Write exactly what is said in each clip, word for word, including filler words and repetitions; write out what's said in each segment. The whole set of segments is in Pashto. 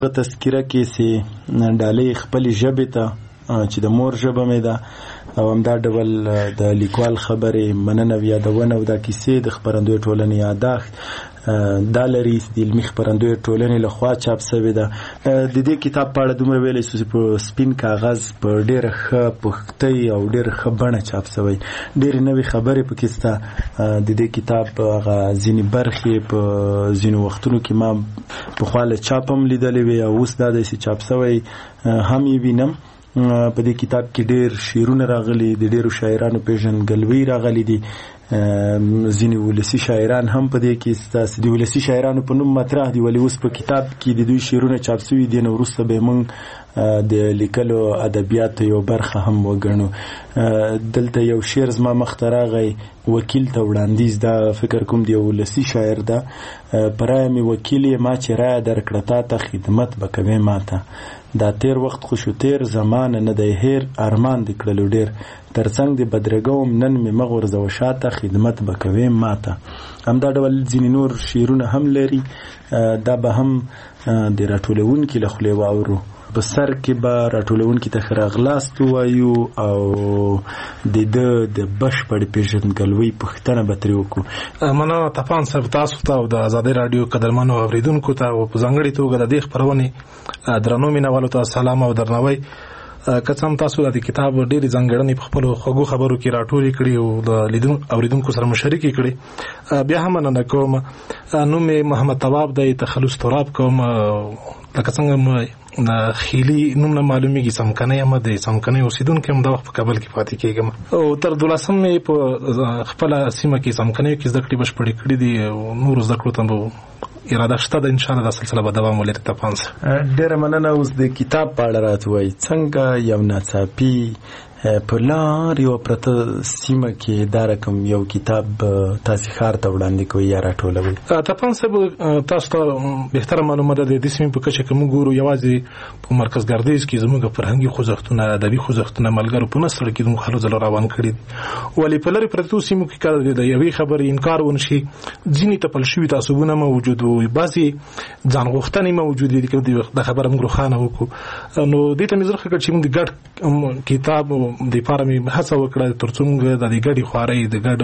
تذکره کې سي ډالۍ خپلې ژبې ته چې د مور ژبه مې ده او همدا ډول د لیکوال خبرې مننه او یادونه او دا کیسې د خپرندوی ټولنې یاداښت دا لري د علمي خپرندوی ټولنې لخوا چاپ شوې ده. د دې کتاب په اړه دومره ویلی شو چې په سپین کاغذ په ډېره ښه پختۍ او ډېره ښه بڼه چاپ شوی. ډېرې نوې خبرې پکې شته. د دې کتاب هغه ځینې برخې په ځینو وختونو کې ما پخوا له چاپ هم لیدلې وې او اوس دا دی چې چاپ شوی هم یې وینم. په دې کتاب کې ډېر شعرونه راغلي دي، ډېرو شاعرانو پیژندګلوۍ راغلي دي، ځینې ولسي شاعران هم په دې کې ستاسې د ولسي شاعرانو په نوم مطرح دي، ولې اوس په کتاب کې د دوی شعرونه چاپ شوي دي. نو وروسته به موږ د لیکلو ادبیاتو یو برخه هم وګڼو. دلته یو شعر زما مخته راغی، وکیل ته وړاندیز، دا فکر کوم د یو ولسي شاعر ده. په رایه مې وکیل یې ما چې رایه درکړه تا ته، خدمت به کوې ما ته. دا تیر وخت خو شو تیر زمانه نه دی هیر، ارمان دې کړلو ډېر ترڅنګ دې بدرګوم نن مې مه غورځوه شاته، خدمت به کوې ما ته. همدا ډول ځینې نور شعرونه هم لري. دا به هم د راټولونکي له خولې واورو. په سر کې به راټولونکي ته ښه راغلاست ووایو او د ده د بشپړې پېژندګلوۍ پوښتنه به ترې وکړو. مننه طپان صاحب، تاسو ته او د ازادۍ راډیو قدرمنو اورېدونکو ته او په ځانګړې توګه د دې خپرونې درنو مینوالو ته سلام او درناوی. که څه هم تاسو د کتاب ډېرې ځانګړنې په خپلو خوږو خبرو کې راټولې کړي او د اورېدونکو سره مو شریکې کړي، بیا هم مننه کوم. نوم مې محمد طواب دی، تخلص تراب کوم. لکه څنګه د خیلي نوم نه معلومیږي، څمکنی یم، د څمکنی اوسېدونکی یم. دا وخت په کابل کې پاتې کېږم او تر دولسم مې په خپله سیمه کې څمکنیو کې زده کړې بشپړې کړي دي. نورو زده کړو ته به اراده شته ده، انشاءالله دا سلسله به دوام ولري. طپان صاحب ډېره مننه. اوس د کتاب په اړه راته وایي، څنګه یو ناڅاپي په لار یو پرته سیمه کې دا رقم یو کتاب تاسې ښار ته وړاندې کوئ یا راټولوئ؟ طپان صاحب تاسو ته بهتره معلومه ده، د دې سیمې په کچه که موږ ګورو یوازې په مرکز ګردیز کې زموږ فرهنګي خوځښتونه، ادبي خوځښتونه ملګرو په نسل کې زموږ هلو ځلو روان کړي دي. ولې په لرې پرتو سیمو کې کله د یوې خبرې انکار ونشي، ځینې تپل شوي تعصبونه موجود وي، بعضې ځانغوښتنې موجودې دي. که دا خبره موږ روښانه وکړو، نو دې ته مې زړه ښه کړ چې موږ د ګډ کتاب د پاره مې هڅه وکړه ترڅو موږ د دې ګډې خوارۍ د ګډو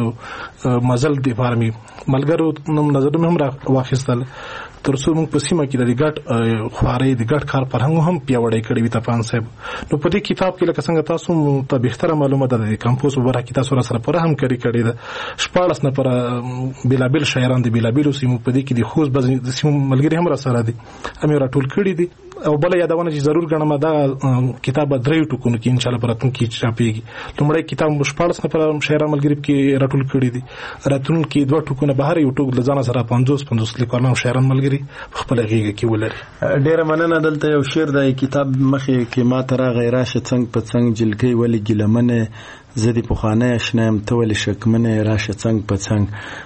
مزل د پاره مې ملګرو نظرونه هم را واخیستل ترڅو موږ په سیمه کې د دې ګډ خوارۍ د ګډ کار فرهنګ هم پیاوړی کړی وي. طپان صاحب نو په دې کتاب کې لکه څنګه تاسو ته بهتره معلومه ده، د کمپوز په برخه کې تاسو را سره پوره همکاري کړې ده. شپاړس نفره بېلابېل شاعران د بېلابېلو سیمو په دې کې د خوست د سیمو ملګري هم را سره دي، هم یې راټول کړي دي. او بل یادونه چې ضرور ګڼم، دا کتاب درې ټوکونو کې انشاءالله په راتلونکي کې چاپېږي. لومړی کتاب شپاړس نفره شاعران ملګري کې راټول کړي دي، راتلونکي دوه ټوکونه به هر یو ټوک له ځانه سره پنځوس پنځوس لیکوالان او شاعران ملګري په خپله غېږه کې ولري. ډېره مننه. دلته یو شعر دی کتاب مخې کې ما ته راغی، راشه څنګ په څنګ جلکۍ ولې ګیلمنې، زه دې پخوانی اشنا یم ته ولې شکمنې، راشه څنګ په څنګ.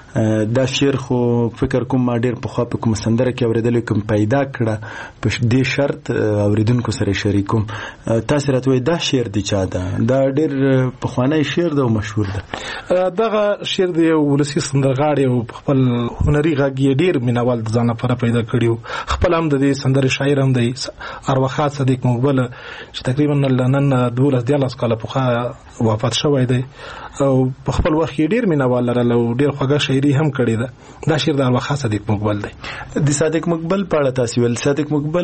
دا شعر خو فکر کوم ما ډېر پخوا په کومه سندره کې اورېدلی، کوم پیدا کړه په دې شرط اورېدونکو سره شریکوم. تاسې راته وایي دا شعر د چا ده؟ دا ډېر پخوانی شعر ده او مشهور ده. دغه شعر د یو ولسي سندرغاړي او خپل هنري غږ یې ډېر مینوال د ځان لپاره پیدا کړي وو. خپل هم د دې سندرې شاعر هم دی، ارواښاد صدیق مقبل، چې تقریبا نن دولس دیارلس کاله پخوا وفات شوی دی او په خپل وخت کې ډېر مینوال لرل او ډېر خوږه شاعري هم کړې ده. دا شعر د ارواښاد صدیق مقبل دی. د صادق مقبل په اړه تاسې ویل، صادق مقبل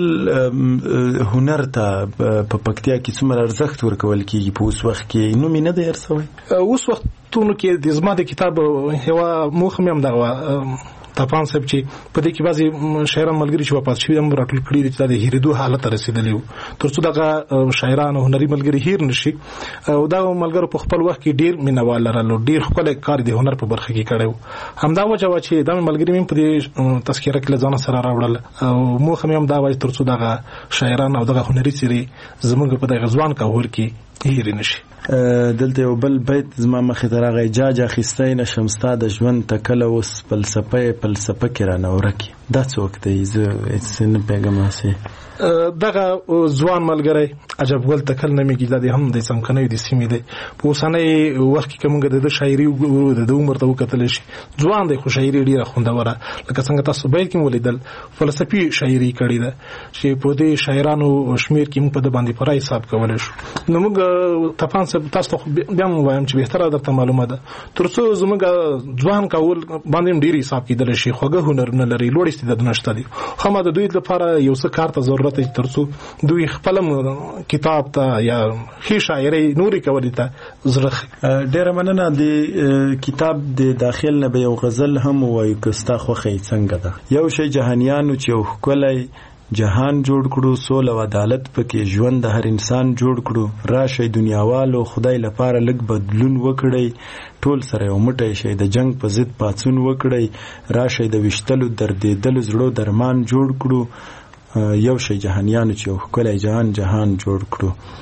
هنر ته په پکتیا کې څومره ارزښت ورکول کېږي په اوس وخت کې؟ نوم یې نه دی هېر شوی. اوس وختونو کې د زما د کتاب یوه موخه مې هم دغه طپان صاحب چې په دې کې بعضې شاعران ملګري چې وفات شوي هم راټول کړي دي چې دا د هېرېدو حالت ته رسېدلي وو، تر څو دغه شاعران او هنري ملګري هېر نه شي. او دغه ملګرو په خپل وخت کې ډېر مینوال لرل او ډېر ښکلی کار د هنر په برخه کې کړی و. همدا وجه وه چې دا ملګري مې په دې تذکره کې له ځانه سره راوړل او موخه مې هم دا وه تر څو دغه شاعران او دغه هنري څېرې زموږ په دغه ځوان کهول کې هېرې نه شي. دلته یو بل بیت زما مخې ته راغی، جاج اخیستی نشم ستا د ژوند ته کله اوس فلسفه یې فلسفه کې رانه ورکې. دا څوک دی؟ زه هېڅ نه پوهېږم. هسې دغه ځوان ملګری عجبګل تکل نومیږي، دا د هم د څمکنیو د سیمې دی. په اوسنۍ وخت کې که موږ د ده شاعري وګورو د ده عمر ته وکتلی شي، ځوان دی خو شاعري ډېره خوندوره، لکه څنګه تاسو بیل کې ولیدل فلسفي شاعري کړې ده چې په دې شاعرانو شمېر کې موږ په ده باندې پوره حساب کولی شو. نو موږ تپان صاحب تاسو ته بیا هم وایم چې بهتره درته معلومه ده، تر څو زموږ ځوان کول باندې هم ډېر حساب کېدلی شي، خوږه هنرونه لري، لوړ استعدادونه شته دي، خو ما د دوی لپاره یو څه کار ته ضرورت ترڅو دوی خپل کتاب ته یا ښې شاعري نورې کولی ته زړه. ډېره مننه. د کتاب د داخل نه به یو غزل هم ووایو که ستا خوښه یې څنګه ده. یو شی جهانیانو چې یو ښکلی جهان جوړ کړو، سوله او عدالت پکې ژوند د هر انسان جوړ کړو، راشئ دنیاوالو خدای لپاره لږ بدلون وکړئ، ټول سره یو موټی شئ، د جنگ په ضد پاڅون وکړئ، راشئ د ویشتلو دردېدلو زړو درمان جوړ کړو، یو شی جهانیانو چې یو ښکلی جهان جهان جوړ کړو.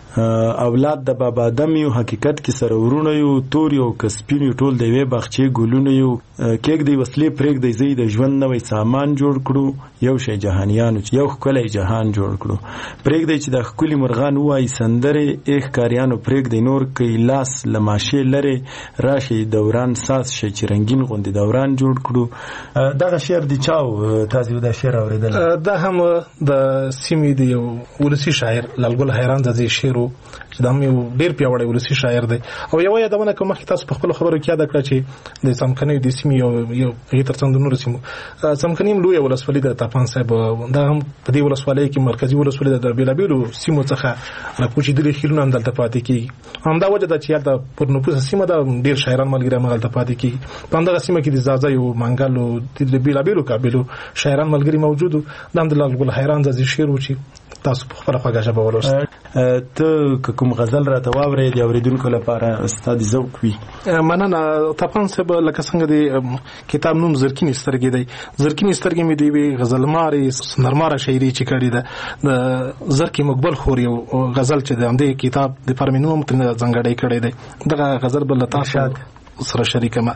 اولاد د بابا آدم یو، حقیقت کې سره ورونه یو، تور یو که سپین یو، ټول د یوې باغچې ګلونه یو، کېږدئ وسلې پرېږدئ زه د ژوند نوی سامان جوړ کړو، یو شی جهانیانو چې یو ښکلی جهان جوړ کړو. پرېږدئ چې د ښکلي مرغان ووایي سندرې، ای ښکاریانو پرېږدئ نور کوي لاس له ماشې لرې، راشئ دوران ساز شئ چې رنګین غوندې دوران جوړ کړو. دغه شعر د چا و؟ تاسو دا شعر اورېدلی؟ دا هم د سیمې د یو ولسي شاعر لالګل حیران زادې شعر چې دا هم یو ډېر پیاوړی ولسي شاعر دی. او یوه یادونه کوم مخکې تاسو په خپلو خبرو کې یاده کړه چې د څمکنیو د سیمې یو یو هغې تر څنګ د نورو سیمو څمکني هم لویه ولسوالي ده. تاپان صاحب دا هم په دې ولسوالۍ کې مرکزي ولسوالي ده، د بېلابېلو سیمو څخه راکوچېدلي خیلونه همدلته پاتې کېږي. همدا وجه ده چې هلته پر نفوسه سیمه ده، ډېر شاعران ملګري هم هلته پاتې کېږي. په همدغه سیمه کې د زازیو، منګلو، د بېلابېلو قابلو شاعران ملګري موجود وو. دا هم د لالګل حیران زازي شعر و چې تاسو په خپله خوږه ژبه ولوست. ته که کوم غزل راته واورې د اورېدونکو لپاره ستا د ذوق وي؟ مننه. تپان صاحب لکه څنګه د کتاب نوم زرکینې سترګې دی، زرکینې سترګې مې د یوې غزلمارې سندرماره شاعري چې کړې ده، د زرکې مقبل خور یو غزل چې د همدې کتاب دپاره مې نوم هم ترېنه ځانګړی کړی دی. دغه غزل به له تاسو سره شریکمه.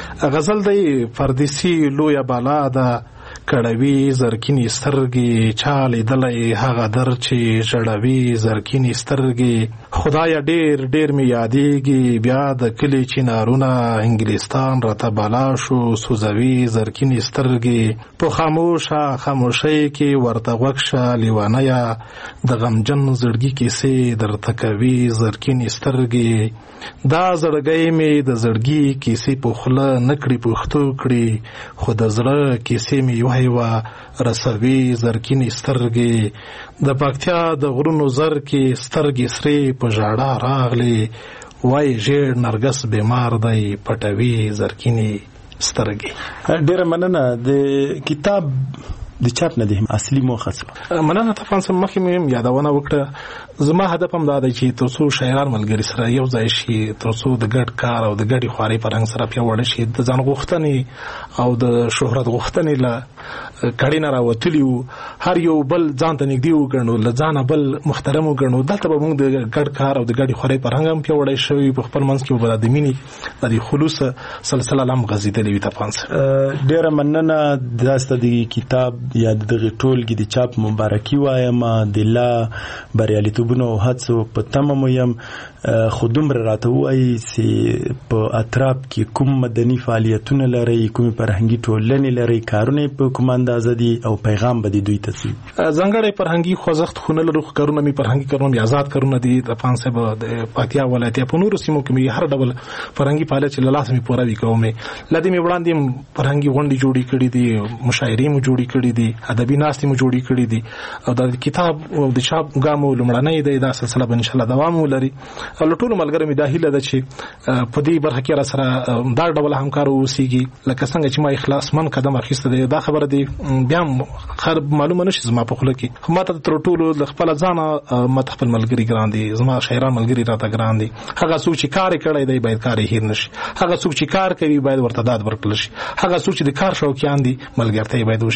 غزل دی: پردیسي لویه بالا ده، کړوي زرکینې سترګې، چا لیدلی هغه در چې ژړوي زرکینې سترګې، خدایه ډېر ډېر مې یادېږي بیا د کلي چنارونه، انګلستان راته بالا شو سوځوي زرکینې سترګې، په خاموشه خاموشۍ کې ورته غوږ شه لیونیه، د غمجن زړګي کیسې درته کوي زرکینې سترګې، دا زړګی مې د زړګي کیسې په خوله نه کړي پښتو کړي، خو د زړه کیسې مې یوه یوه رسوي زرکینې سترګې، د پکتیا د غرونو زر کې سترګې سرې په ژړا راغلې، وای ژیړ نرګس بیمار دی پټوي زرکینې سترګې. ډېره مننه. د کتاب د چاپ نه دی اصلي موخه څه؟ مننه. تپان صاحب مخکې مې یادونه وکړه، زما هدف هم دا دی چې تر څو شاعران ملګري سره یو ځای شي، تر څو د ګډ کار او د ګډې خوارۍ فرهنګ سره پیاوړی شي، د ځان غوښتنې او د شهرت غوښتنې له کړۍ نه راوتلي وو، هر یو بل ځان ته نږدې وګڼو، له ځانه بل محترم وګڼو. دلته به موږ د ګډ کار او د ګډې خوارۍ فرهنګ هم پیاوړی شوی، په خپل منځ کې به د مینې د خلوص سلسله هم غځېدلې وي. تپان صاحب ډېره مننه. داسته د کتاب یا دغه ټولګې د چاپ مبارکي وایم، د لا بریالیتوبونو او هڅو په تمه مو یم. خو دومره راته ووایي چې په اطراف کې کوم مدني فعالیتونه لرئ، کومې فرهنګي ټولنې لرئ، کارونه په کوم اندازه دي او پیغام به د دوی ته څه؟ ځانګړی فرهنګي خوځښت خو نه لرو، کارونه مې فرهنګي کارونه مې آزاد کارونه دي. تپان صاحب د پکتیا ولایت یا په نورو سیمو کې مې هر ډول فرهنګي فعالیت چې له لاسه مې پوره وي کوم. له دې مې وړاندې فرهنګي غونډې جوړې کړې دي، مشاعرې مو جوړې کړې دي، ادبي ناستې مو جوړې کړې دي، او د کتاب او د چاپ ګام لومړنی دی. دا سلسله به انشاءالله دوام ولري. او له ټولو ملګرو مې دا هیله ده چې په دې برخه کې را سره دا ډول همکار اوسېږي، لکه څنګه چې ما اخلاص من قدم اخیسته دی. دا خبره دی بیا خیر معلومه نشي زما په خوله کې، خو ما ته تر ټولو د خپل ځانه ماته خپل ملګري ګران دي، زما شاعران ملګري راته ګران دي. هغه څوک چې کار کړی دی باید کار یې هیر نشي، هغه څوک چې کار کوي باید ورته داد ورکړل شي، هغه څوک چې د کار شوقیان دي ملګرتیا باید وشي.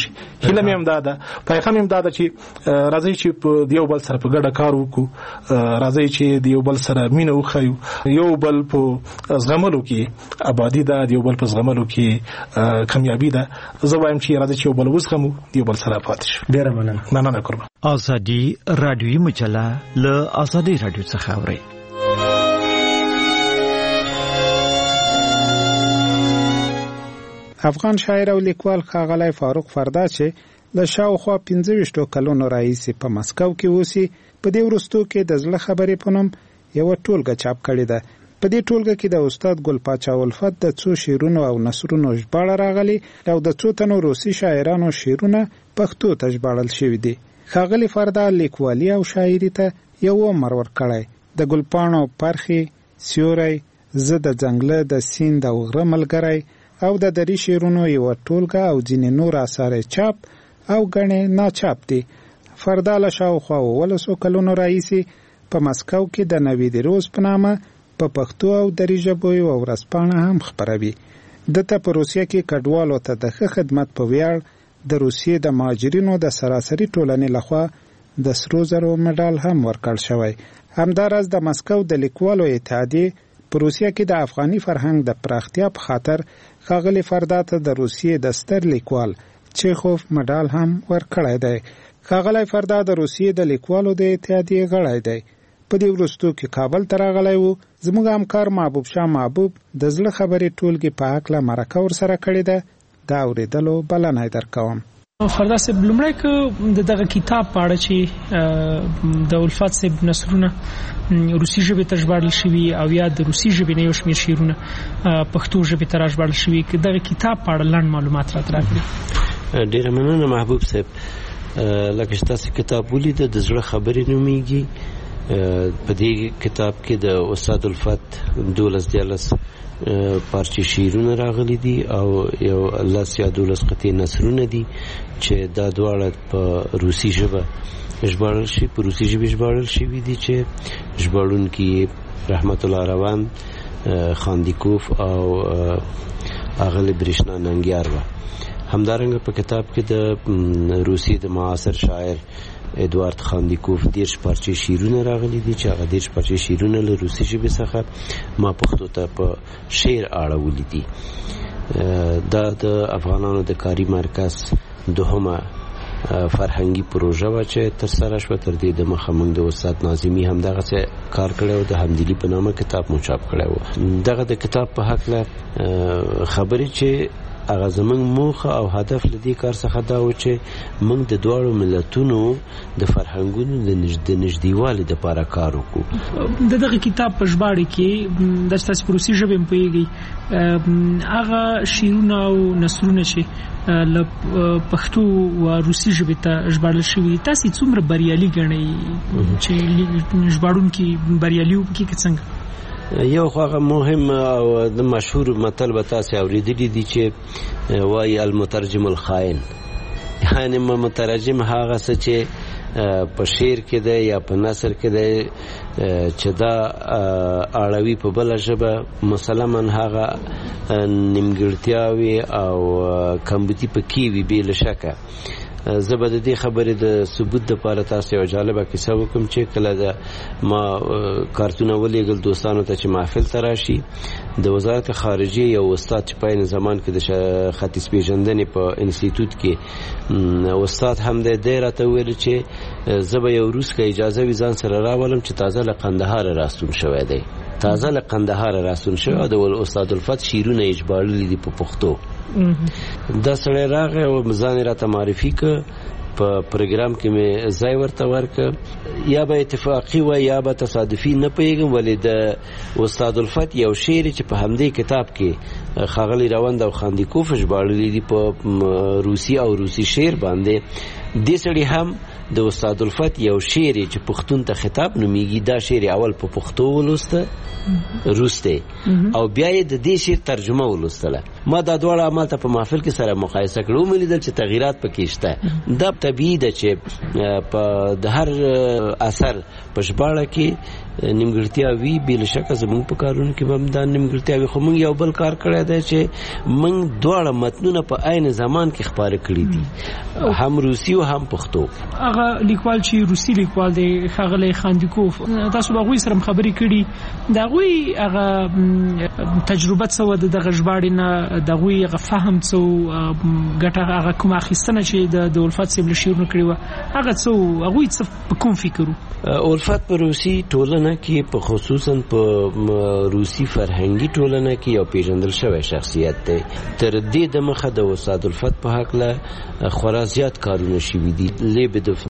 هیله مې هم دا ده پیغام هم دا ده چې راځي چې په یو بل سره په ګډه کار وکړو راځي چې د یو بل سره مینه وښیو یو بل په زغملو کې آبادی ده یو بل په زغملو کې کامیابی ده زه وایم چې راځي چې یو بل وزغمو یو بل سره پاتې شو. ډیره مننه. مننه قربان. ازادي رادیوي مجله له ازادي رادیو څخه اوري. افغان شاعر او لیکوال ښاغلی فاروق فردا چې د شاوخوا پنځه ویشتو کلونو راهیسې په مسکو کې اوسي په دې وروستو کې د زړه خبرې په نوم یوه ټولګه چاپ کړې ده. په دې ټولګه کې د استاد ګل پاچا الفت د څو شعرونو او نثرونو ژباړه راغلي او د څو تنو روسي شاعرانو شعرونه پښتو ته ژباړل شوي دي. ښاغلي فردا لیکوالي او شاعري ته یو عمر ورکړی. د ګلپاڼو پرخې، سیوری، زه د ځنګله د سیند او غره ملګری او د دري شعرونو یوه ټولګه او ځینې نور اثار چاپ او ګڼې ناچاپ دي. فردا له شاوخوا اوولسو کلونو راهیسې په مسکو کې د نوید روز په نامه په پښتو او دري ژبو یوه ورځپاڼه هم خپروي. دته په روسیه کې کډوالو ته د ښه خدمت په ویاړ د روسیې د مهاجرینو د سراسري ټولنې لخوا د سرو زرو مډال هم ورکړل شوی. همداراز د مسکو د لیکوالو اتحادیې په روسیه کې د افغاني فرهنګ د پراختیا په خاطر ښاغلي فردا ته د روسیې د ستر لیکوال چیخوف مډال هم ورکړی دی. ښاغلی فردا د روسیې د لیکوالو د اتحادیې غړی دی. په دې وروستو کې کابل ته راغلی و. زموږ همکار محبوب شاه محبوب د زړه خبرې ټولګې په هکله مرکه ورسره کړې ده. د اورېدلو بلنه یې درکوم. فردا صاحب لومړی که د دغه کتاب په اړه چې د الفت صاحب نثرونه روسي ژبې ته ژباړل شوي او یا د روسي ژبې نه یو شمېر شعرونه پښتو ژبې ته راژباړل شوي که دغه کتاب په اړه لنډ معلومات راته راکړي. ډېره مننه محبوب صاحب. لکه چې تاسو کتاب ولیده د زړه خبرې نومیږي. په دې کتاب کې د استاد الفت دولس دیارلس پارچې شعرونه راغلي دي او یو لس یا دولس قطعې نثرونه دي چې دا دواړه په روسي ژبه ژباړل شي په روسي ژبه ژباړل شوي دي چې ژباړونکي رحمت الله روان، خاندیکوف او اغلی برېښنا ننګیار وه. همدارنګه په کتاب کې د روسي د معاصر شاعر ادوارد خاندیکوف دیرش پارچې شعرونه راغلي دي چې هغه دیرش پارچې شعرونه له روسي ژبې څخه ما پښتو ته په شعر اړولي دي. دا د افغانانو د کاري مرکز دوهمه فرهنګي پروژه وه چې ترسره شوه. تر دې دمخه موږ د استاد ناظمي هم دغسې کار کړی و، د همدلي په نامه کتاب مو چاپ کړی و. دغه د کتاب په هکله خبرې چې هغه زموږ موخه او هدف له دې کار څخه دا و چې موږ د دواړو ملتونو د فرهنګونو د نږدېوالي دپاره کار وکړو. د دغه کتاب په ژباړې کې دا چې تاسو په روسي ژبې هم پوهېږئ هغه شعرونه او نثرونه چې له پښتو و روسي ژبې ته ژباړل شوي دي تاسې څومره بریالي ګڼئ چې ژباړونکي بریالي وکړي که څنګه؟ یو خو هغه مهم او د مشهور متل به تاسې اورېدلي دي چې وایي المترجم الخائن، یعنې مترجم هغه څه چې په شعر کې دی یا په نثر کې دی چې دا اړوي په بله ژبه مسلما هغه نیمګړتیاوې او کمبودي پکې وي بې له شکه. زه به د دې خبرې د ثبوت دپاره تاسو یوه جالبه کیسه وکړم چې کله د ما کارتونه ولېږل دوستانو ته چې محفل ته راشي، د وزارت خارجیې یو استاد چې په عین زمان کې د ختیځ پېژندنې په انسټیټوټ کې استاد هم دی، دی راته وویل چې زه به یو روس که اجازه وي ځان سره راولم چې تازه له قندهاره راستون شوی دی، تازه له قندهاره راستون شوی او د استاد الفت شعرونه یې ژباړلي دي په پښتو. دا سړی راغی او ځان یې راته معرفي که، په پروګرام کې مې ځای ورته ورکه، یا به اتفاقي وه یا به تصادفي نه پوهېږم، ولې د استاد الفت یو شعر چې په همدې کتاب کې ښاغلي روند او خاندیکوف ژباړلي دي په روسي او روسي شعر باندې، دې سړي هم د استاد الفت یو شعر چې پښتون ته خطاب نومیږي، دا شعر اول په پښتو ولوسته روس دی او بیا یې د دې شعر ترجمه ولوستله ما دا دواړه اعمال ته په محفل کې سره مقایسه کړو، مې لیدل چې تغیرات پکې شته. دا طبیعي ده چې په د هر اثر په ژباړه کې نیمګړتیا وی، بل شک زموږ په کارونو کې هم دا نیمګړتیا وی، خو موږ یو بل کار کړی دی چې موږ دواړه متنونه په عین زمان کې خپاره کړي دي، هم روسي او هم پښتو. هغه لیکوال چې روسي لیکوال دی ښاغلی خاندیکوف، تاسو به هغوی سره خبرې کړي، د هغوی هغه تجربه څه وه، دغه ژباړې نه د هغوی هغه فهم څه و، ګټه هغه کومه اخیستنه چې د الفت صاحب له شعرونو کړې وه هغه څه و، هغوی څه په کوم فکر و؟ الفت په روسي ټولنه کې په خصوصا په روسي فرهنګي ټولنه کې یو پیژندل شوی شخصیت دی. تر دې د مخه د استاد الفت په حق له خورا زیات کارونه شوي دي. لیبدوف